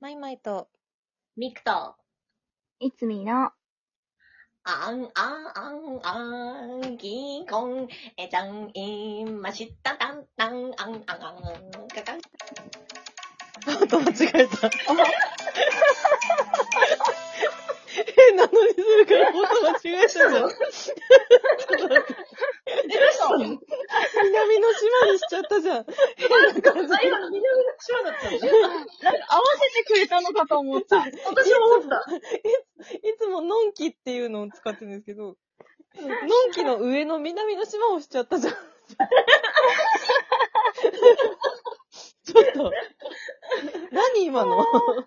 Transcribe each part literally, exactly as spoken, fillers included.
マイマイと、 ミクと、 いつみの、 あん、あん、あん、あん、ぎーこん、えちゃん、いました、たん、たん、あん、あん、あん、かかん。 音間違えた。変なノイズから音間違えたじゃん。 え、どうしたの？ 南の島にしちゃったじゃん。変な感じ。 あ、今の南の島だったの？ なんか合わせてくれたのかと思った。 私も思った。 い, いつものんきっていうのを使ってるんですけど、のんきの上の南の島をしちゃったじゃん。ちょっと、何今の？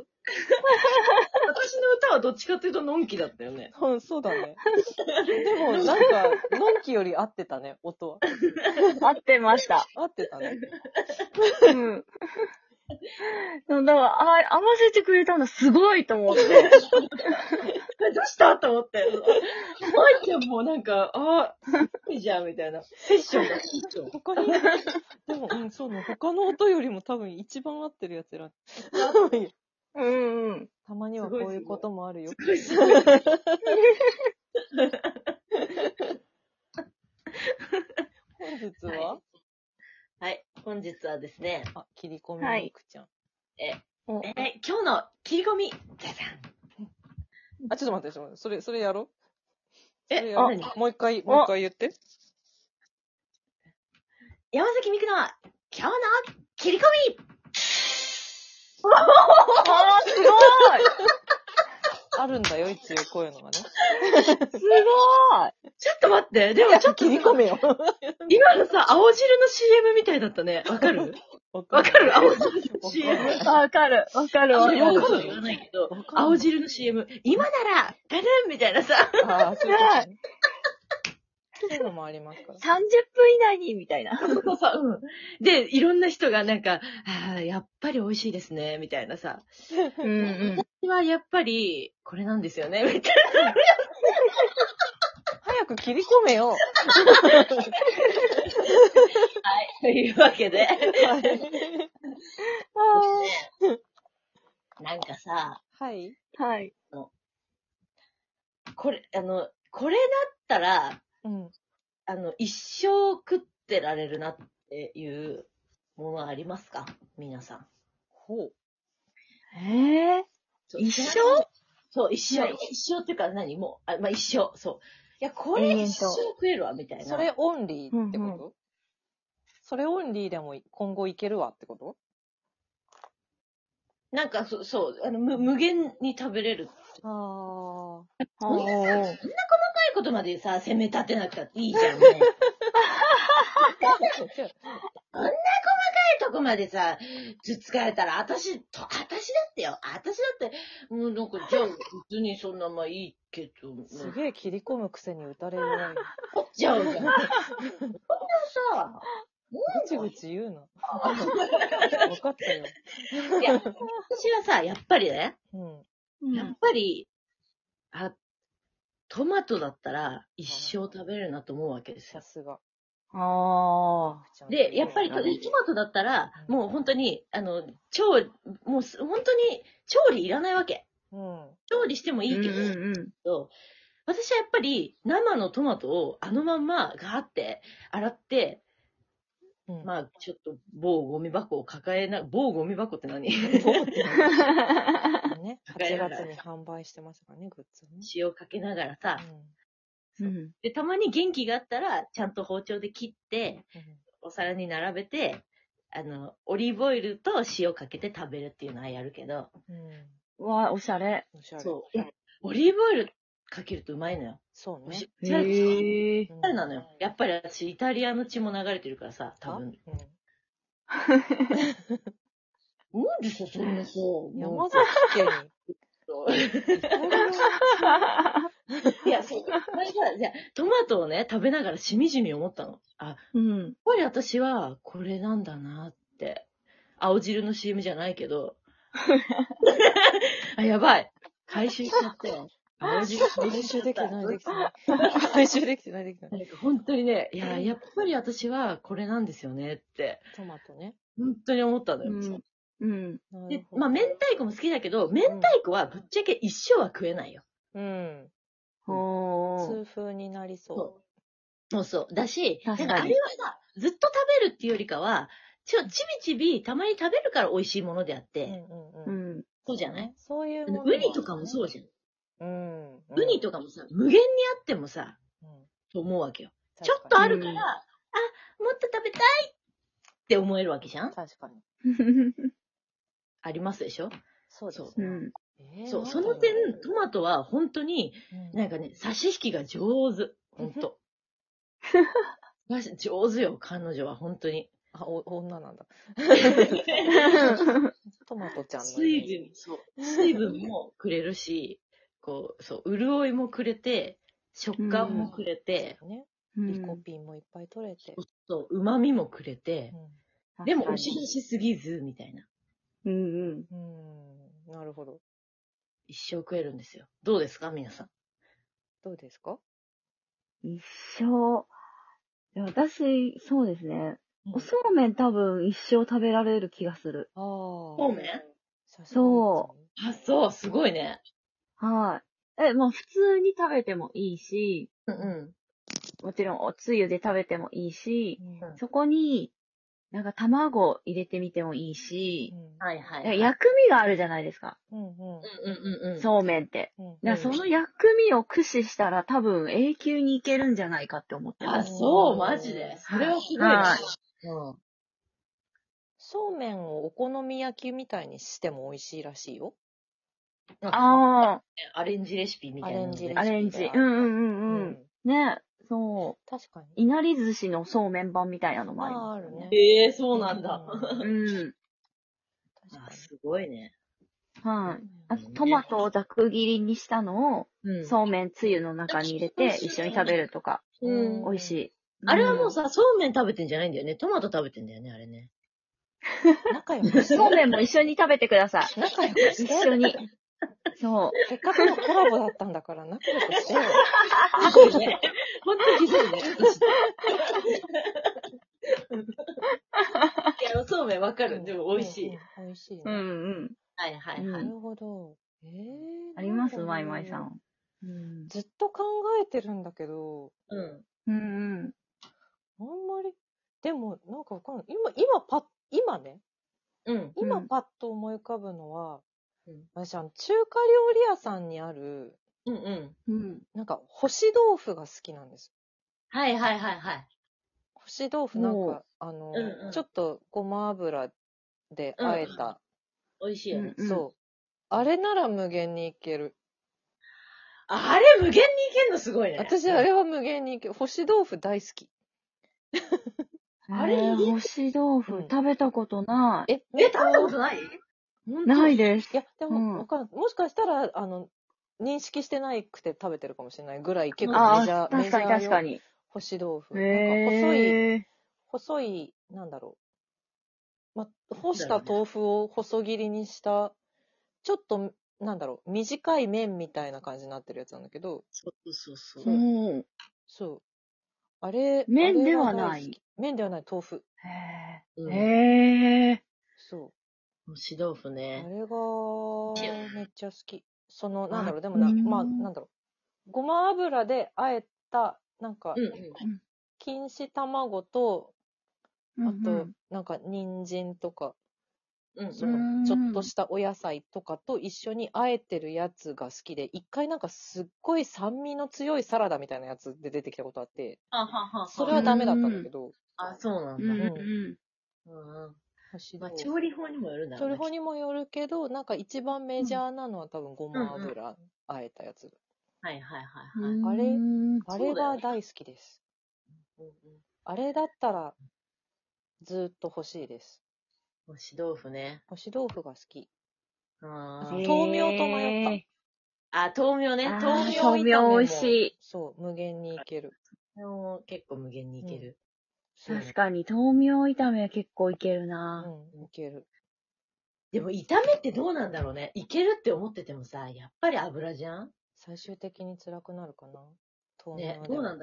私の歌はどっちかっていうとのんきだったよね。 うん、そうだね。でも、なんか、のんきより合ってたね、音は。 合ってました。 合ってたね。 うん。でもだから、あ、合わせてくれたのすごいと思って。 どうしたと思って。マイちゃんもなんか、あ、いいじゃんみたいな。セッションだ、セッション。 他に、でも、うん、そうね。他の音よりも多分一番合ってるやつら。 うんうん。 たまにはこういうこともあるよ。 すごいすごい。 本日は、 はい、本日はですね、 あ、切り込みみくちゃん。 え、 おえ、今日の切り込み、じゃじゃん。 あ、ちょっと待って、ちょっと待って。それ、それやろう。 えそれやろう何もう一回、もう一回言って。 山崎美久の今日の切り込み。 あー、すごいあるんだよ、一応こういうのがね。 すごいちょっと待って、でもちょっと切り込めよ。 今のさ、青汁の シーエム みたいだったね。わかる？ わわかる？青汁の シーエム。 わかる、わかる、わかる。 わかる言わないけど、青汁の シーエム。今なら、ガルンみたいなさ。 ああ、そういうことね。そういうのもありますから。 さんじゅっぷん以内に、みたいな。 そうさ、うん。で、いろんな人がなんか、ああ、やっぱり美味しいですね、みたいなさ。 うんうん。 私はやっぱり、これなんですよね、みたい早く切り込めよ。 な。はい。というわけで。なんかさ、 はい。 はい。 これ、あの、これだったら、 うん。 あの、一生食ってられるなっていうものありますか？皆さん。 ほう。 えー、 そう一生？ そう、一生。 はい一生っていうか何もう、あ、まあ、一生。そう。いや、これ永遠と一生食えるわ、みたいな。 それオンリーってこと、 うんうそれオンリーでも今後いけるわってこと？ なんか、そそう、あの、無無限に食べれる。 ああ。 そんなさ、そんな細かいことまでさ、責め立てなくたっていいじゃん、ね。こんな細かいとこまでさ、つっつかれたら、あたし、と、あたしだってよ。あたしだって、もうなんか、じゃあ、別にそんなまあいいけど、 すげえ切り込むくせに打たれ弱い。 取っちゃうじゃん。こんなさ、 ぐちぐち言うな。分かったよ。 いや、私はさ、やっぱりね、 うん。 ん。 やっぱり、あ、トマトだったら一生食べれるなと思うわけですよ。 さすが。 あで、やっぱりトなるトマトだったら、 うんもう本当に、あの、調、もうす本当に調理いらないわけ。 うん。 調理してもー。 いいけど、 うんうんうん。 私はやっぱり生のトマトをあのまんまガーって洗って、 うん、 まあちょっと某ゴミ箱を抱えな、某ゴミ箱って何？ 某って何ね、はち抱えながらがつに販売してますからね、グッズね。 塩かけながらさ、 うん。 うん。 で、たまに元気があったら、ちゃんと包丁で切って、 うんお皿に並べて、あの、オリーブオイルと塩かけて食べるっていうのはやるけど、 うん。 わあ、おしゃれ。 おしゃれ。 そう。いや、オリーブオイルかけるとうまいのよ。 そうね。 おしゃれへえ。 うんおしゃれなのよ。やっぱり私、イタリアの血も流れてるからさ、多分。 うん。 なんでさ、そんなさ、 山崎家に。 いや、そう。これが、じゃあトマトをね、食べながらしみじみ思ったの。あ、やっうん。 ぱり私は、これなんだなって。青汁の シーエム じゃないけど。あ、やばい。回収しちゃって。青汁回収できてない、できてない。回収できてない、できてない。 なんか本当にね、いや、やっぱり私はこれなんですよねって、 トマトね。 本当に思ったのよ。 うん。 うん。 で、 なるほどまあ、明太子も好きだけど、明太子はぶっちゃけ一生は食えないよ。 うん。 ほー。 痛風になりそそう。そうそう。だし、なんかあ確かにれはさ、ずっと食べるっていうよりかは、ちょ、ちびちびたまに食べるから美味しいものであっう。うて、 んうんううん。 ん。 そうじゃない？ そういうあのものウニとかもそうじゃん。 うん。うん。 ウニとかもさ、無限にあってもさ、 うん。 と思うわけよ。ちょっ確かに。 とあるから、 うんあ、もっと食べたいって思えるわけじゃん？ 確かに。 ありますでしょ？ そうですね。 うん。 えーそう、そなんだろうの点、トマトは本当に、 うんなんかね、差し引きが上手。ほんと。上手よ、彼女は本当に。 あ、お、女なんだ。トマトちゃんのイメージ。 水分、そう。水分もくれるし、こう、そう、潤いもくれて、食感もくれて、 そうね。 うんリコピンもいっぱい取れて。 そう、旨味もくれてう、ん。 でも確かに押し出しすぎず、みたいな。 うんうん。 うん。なるほど。 一生食えるんですよ。どうですか皆さん。 どうですか？ 一生、いや私、そうですね。 うんおそうめん多分一生食べられる気がする。 ああ。 そうめん？ そあ、そう、すごいね。 はい。え、まあ普通に食べてもいいし、 うんうん。 もちろんおつゆで食べてもいいし、 うん。 そこに、なんか卵入れてみてもいいし、 はいはい、 えはい。 薬味があるじゃないですか。 うんうん。 うんうんうんうん。 そうめんって。 うん。 だからその薬味を駆使したら多分永久にいけるんじゃないかって思ってまあ、 す。 そう、マジで。それはすごいね。 はいうん。 そうめんをお好み焼きみたいにしても美味しいらしいよ。 ああ、 アレンジレシピみたいなので。 アレンジレシピアレンジ。うんうんうんうん。ね、そ確かに。 う。いなり寿司のそうめん版みたいなのもありああ、 ますよね。 あるね。 ええー、そうなんだ。 ううん。 あ、 確かすごいね。 はい。あとうんトマトをざく切りにしたのを、 うん。 そうめんつゆの中に入れて一緒に食べるとか、 に。 うん美味しい。 あれはもうさ、そうめん食べてんじゃないんだよね。トマト食べてんだよね、あれね。 仲良くして。 そうめんも一緒に食べてください。 仲良くし一て。 緒に。そう。 せっかくのコラボだったんだから仲良くしてよ。 ひどいね。ほんとひどいね。いや、そうめんわかる。でも美味しい。 うんうん美味しいね。 うんうん。 はいはいはい。 うんなるほど。えー、 ありますなんだろうマイマイさん。うん。 ずっと考えてるんだけど、 うん。 うんうん。 あんまり、でもなんかわかんない。今、今パッ、今ね、 うん。 うん今パッと思い浮かぶのは、 うん私あの中華料理屋さんにある、 うんうん。 うん。 なんか干し豆腐が好きなんです。 はいはいはいはい。 干し豆腐なんおうか、あの、 うんうんちょっとごま油で和えた、 美味しいよね。 うんそう。あれなら無限にいける。 あれ無限にいけんのすごいね。 私あれは無限にいける。干し豆腐大好き。 あれえー、干し豆腐、 うん食べたことない。 え、 え、食べたことない？本当ないです。 いや、でも、 うんわかんない。もしかしたら、あの、認識してないくて食べてるかもしれないぐらい結構ああ、 メジャー、メ確かにジャーよ確かに。 干し豆腐。なんか細い、 へえ。 細い、なんだろう。ま、干した豆腐を細切りにした、ちょっと、なんだろう、短い麺みたいな感じになってるやつなんだけど、 そうそうそう。 そううん。 そう。あれ、 麺ではあれが大好きない。 麺ではない、豆腐。 へうんえ。へえ。 そ干し豆腐う。あね。 れが、めっちゃ好き。その、なんだろう、でもな、 うんまあ、なんだろう。ごま油であえた、なんかう、んうん。 錦糸卵と、 うんあと、なんか、人参とか、 うんそうの、 んちょっとしたお野菜とかと一緒にあえてるやつが好きで、一回なんかすっごい酸味の強いサラダみたいなやつで出てきたことあって、 はははは。 それはダメだったんだけど、 あ、そうなんだ。 うんうん。 うんうん。まあ、 干し豆腐調理法にもよるんだろうね。 調理法にもよるけど、なんか一番メジャーなのは多分ごま油あえたやつ。 はいはいはいうんはい。 あれうんあれが大好きです。 うんうんあれだったらずーっと欲しいです。 干し豆腐ね。 干し豆腐が好き。 あへ豆苗と迷ったへえあ、豆苗ね。 あー豆苗豆苗美味しい。 そう、無限にいける。 も結構無限にいける。 そう確かに、豆苗炒めは結構いけるな。 うん、いける。 でも炒めってどうなんだろうね。いけるって思っててもさ、やっぱり油じゃん最終的に辛くなるかな。豆苗ね。 でもどうなんだろうっ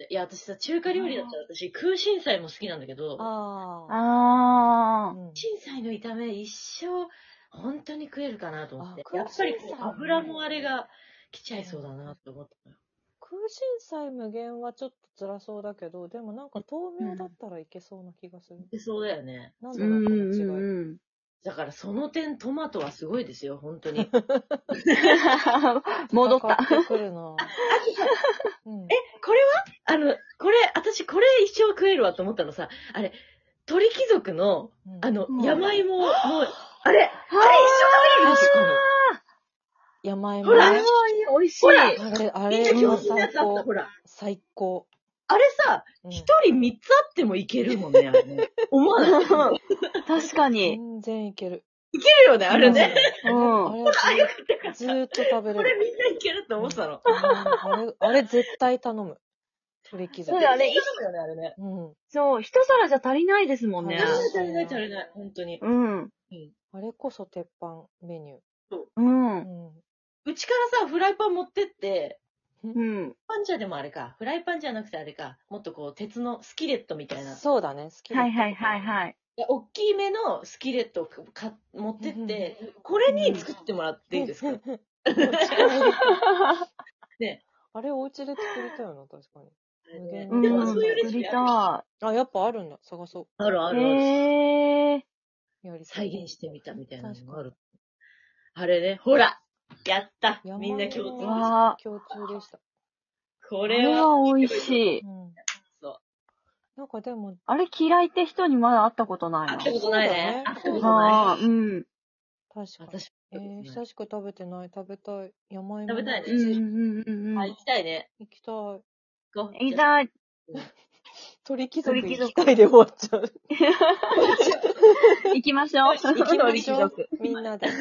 いや、私さ、中華料理だったら私、空心菜も好きなんだけど、 ああ。 あうん心菜の炒め一生、本当に食えるかなと思って。 あやっぱりこう空心菜ね油もあれが来ちゃいそうだなって思ったのよ。 空心菜無限はちょっと辛そうだけど、でもなんか豆苗だったらいけそうな気がする。 でそうだよね。 なんー。 だろう、この違い。 うん。 だからその点トマトはすごいですよ、本当に。 戻った。 かかってくるな。うん、 え、これはあの、これ、私これ一生食えるわと思ったのさ、あれ、鳥貴族の、 うんあの、 うん山芋の、あれ、あれ一生食える確かに。山芋ほらね。 美味しい。 ほらあれ、あみんなれは共通のや最つあった、 高ほ。ら。 最高。 あれさ、 うん一人三つあってもいけるもんね、あれね。思わない。 確かに。 全然いける。 いけるよね、あれね。 うんあれはあ、よかったよかった。 ずーっと食べこれれる。 みんないけるって思ってたの。 あれ、あれ絶対頼む。鳥貴族。 そうだね。いそうだよね、あれね。 うん。 そう、一皿じゃ足りないですもんね。 足りない足足りない足りない、本当に。 うん。 あれこそ鉄板メニュうん。 ー。うん。 うちからさ、フライパン持ってって、 うん。 パンじゃでもあれか。フライパンじゃなくてあれか。もっとこう、鉄のスキレットみたいな。 そうだね、好きだったはいはいはいはい。 いや大きめのスキレットをか持ってって、これに作ってもらっていいですか？ね。 あれお家で作りたいよな、確かに。無限うん。 でもそういうレシ作りピあたあ、やっぱあるんだ。探そあるあい。 るある。 へえ。 う。やりたい。 再現してみたみたいなのがあ確る。あれね、ほらやった山みんな共通。 芋わ共通でした。 あこれは。 れは美味しい。 うん。 そう。 なんかでも、 あれ嫌いって人にまだ会ったことないな。 会ったことないね。会ったことそうだない。 ああ、うん。 確かに。 私えー、久しく食べてない。食べたい。山芋食べたいねうんうんうんうん。 あ、行きたいね。 行きたい。 行こう。 いたい。 鳥貴族鳥貴族行きたいで終わっちゃう。 行きましょう。 行きましょう鳥貴族。 みんなで。